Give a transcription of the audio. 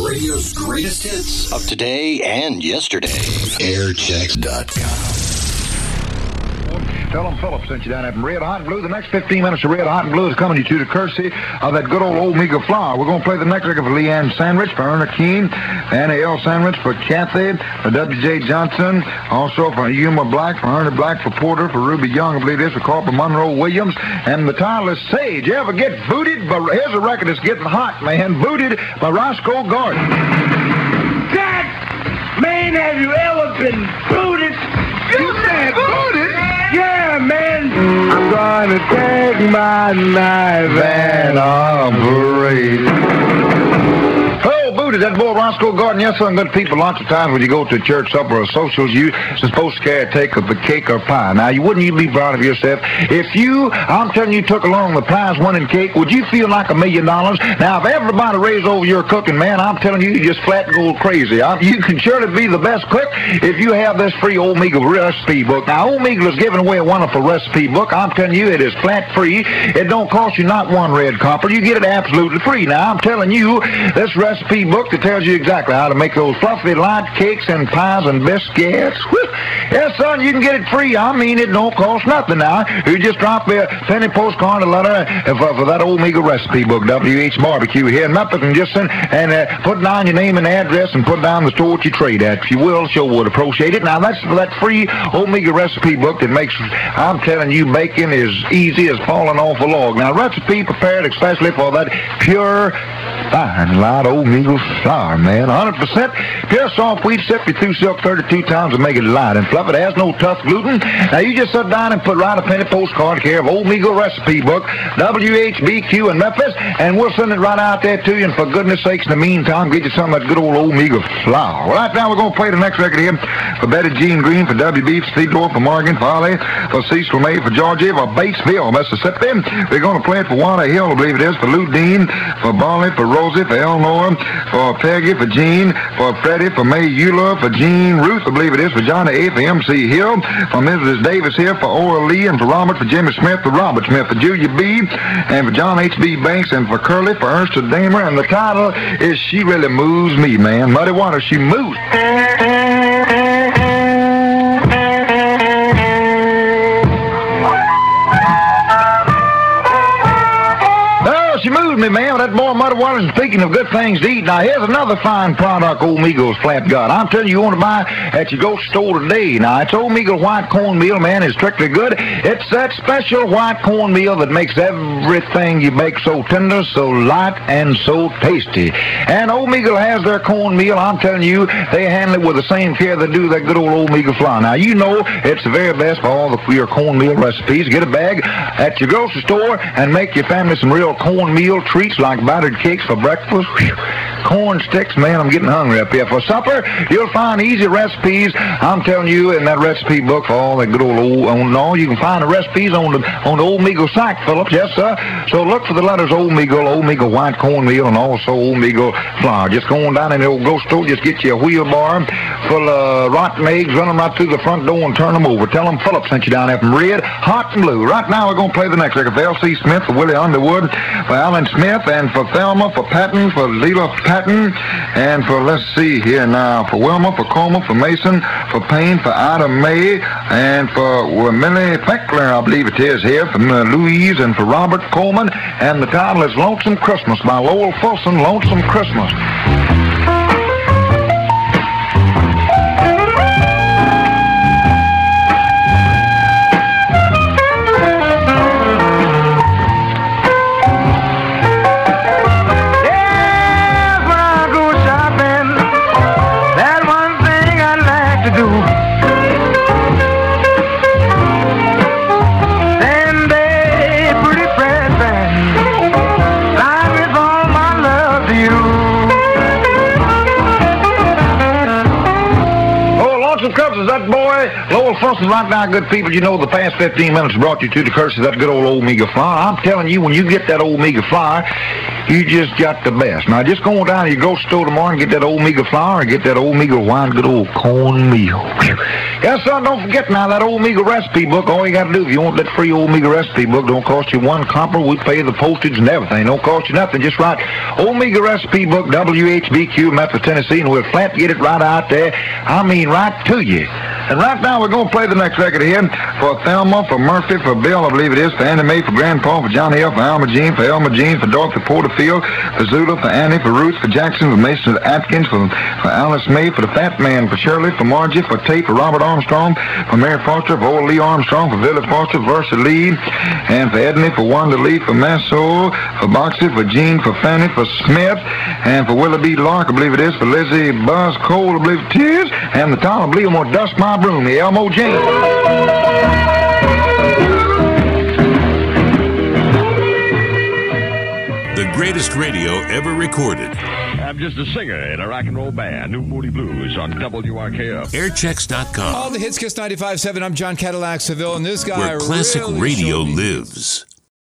Radio's greatest hits of today and yesterday. Airchecks.com. Tell them Phillips sent you down there from Red Hot and Blue. The next 15 minutes of Red Hot and Blue is coming to you the courtesy of that good old Omega flour. We're going to play the next record for Leanne Sandwich, for Erna Keene, Anna L. Sandwich, for Kathy, for W.J. Johnson, also for Yuma Black, for Ernie Black, for Porter, for Ruby Young, I believe this, for Corporal Monroe Williams, and the title is Sage. You ever get booted? But here's a record that's getting hot, man. Booted by Roscoe Gordon. God, man, have you ever been booted? You said booted? Yeah, man. I'm gonna take my knife and operate. Oh, booted, that boy Roscoe Gordon. Yes, some good people. Lots of times when you go to a church supper or socials, you're supposed to carry a take of the cake or pie. Now, wouldn't you be proud of yourself? If I'm telling you, took along the prize winning cake, would you feel like $1 million? Now, if everybody raised over your cooking, man, I'm telling you, you just flat go crazy. You can surely be the best cook if you have this free Omegle recipe book. Now, Omegle is giving away a wonderful recipe book. I'm telling you, it is flat free. It don't cost you not one red copper. You get it absolutely free. Now, I'm telling you, this recipe book that tells you exactly how to make those fluffy light cakes and pies and biscuits. Yes, son, you can get it free. I mean, it don't cost nothing now. You just drop a penny postcard, a letter for that Omegle recipe book, W.H. Barbecue here in Memphis, and just send and put down your name and address and put down the store that you trade at. If you will, sure would appreciate it. Now, that's for that free Omegle recipe book that makes, I'm telling you, bacon as easy as falling off a log. Now, recipe prepared especially for that pure, fine, light Omegle flour, man. 100% pure soft wheat, sifted through silk 32 times and make it light and fluff. It has no tough gluten. Now, you just sit down and write a penny postcard care of Omegle recipe book, WHBQ in Memphis, and we'll send it right out there to you. And for goodness sakes, in the meantime, get you some of that good old Omegle flour. Well, right now, we're going to play the next record here for Betty Jean Green, for W.B., for Steve Dorr, for Morgan, for Ollie, for Cecil May, for Georgia, for Batesville, Mississippi. We're going to play it for Wanda Hill, I believe it is, for Lou Dean, for Barley, for Rosie, for Eleanor, for Peggy, for Jean, for Freddie, for May Eula, for Jean Ruth, I believe it is, for Johnny A, for MC Hill, for Mrs. Davis here, for Ora Lee, and for Robert, for Jimmy Smith, for Robert Smith, for Julia B, and for John H.B. Banks, and for Curly, for Ernst Damer, and the title is She Really Moves Me, man. Muddy Water, she moves. She moved me, man. That boy Muddy Waters is speaking of good things to eat. Now, here's another fine product Omegle's flat got. I'm telling you, you want to buy at your grocery store today. Now, it's Omegle white cornmeal, man. It's strictly good. It's that special white cornmeal that makes everything you bake so tender, so light, and so tasty. And Omegle has their cornmeal. I'm telling you, they handle it with the same care they do that good old Omegle flour. Now, you know it's the very best for all your cornmeal recipes. Get a bag at your grocery store and make your family some real cornmeal treats like battered cakes for breakfast. Whew. Corn sticks, man, I'm getting hungry up here. For supper, you'll find easy recipes. I'm telling you, in that recipe book for all that good old you can find the recipes on the Omegle site, Phillips. Yes, sir. So look for the letters Omegle white cornmeal, and also Omegle flour. Just go on down in the old grocery store, just get you a wheelbarrow full of rotten eggs, run them right through the front door and turn them over. Tell them Phillips sent you down there from Red, Hot, and Blue. Right now, we're going to play the next record for L.C. Smith, for Willie Underwood, for Alan Smith, and for Thelma, for Patton, for Leela Patton, and for, let's see here now, for Wilma, for Coleman, for Mason, for Payne, for Ida May, and for Millie Peckler, I believe it is here, for Louise, and for Robert Coleman, and the title is Lonesome Christmas by Lowell Fulson, Lonesome Christmas. Life is all my love to you. because of that boy, Lowell Funston, right now, good people, you know the past 15 minutes brought you to the curses of that good old Omega flour. I'm telling you, when you get that Omega flour, you just got the best. Now, just go down to your grocery store tomorrow and get that Omega flour and get that Omega wine, good old cornmeal. Yes, son, don't forget now, that Omega recipe book, all you got to do, if you want that free Omega recipe book, don't cost you one copper. We pay the postage and everything. Don't cost you nothing. Just write Omega recipe book, WHBQ, Memphis, Tennessee, and we'll flat get it right out there. I mean, right to you. And right now, we're going to play the next record here for Thelma, for Murphy, for Bill, I believe it is, for Annie Mae, for Grandpa, for Johnny L, for Alma Jean, for Elma Jean, for Dorothy Porterfield, for Zula, for Annie, for Ruth, for Jackson, for Mason Atkins, for Alice May, for the Fat Man, for Shirley, for Margie, for Tate, for Robert Armstrong, for Mary Foster, for old Lee Armstrong, for Billy Foster, for Versa Lee, and for Edney, for Wanda Lee, for Masso, for Boxy, for Jean, for Fanny, for Smith, and for Willie B. Lark, I believe it is, for Lizzie Buzz Cole, I believe it is, and the time, I believe I'm going to dust my broom, the Elmo Jean. The greatest radio ever recorded. I'm just a singer in a rock and roll band, New Moody Blues on WRKF. Airchecks.com. All the hits, Kiss 95.7. I'm John Cadillac Seville, and this guy where classic really radio lives.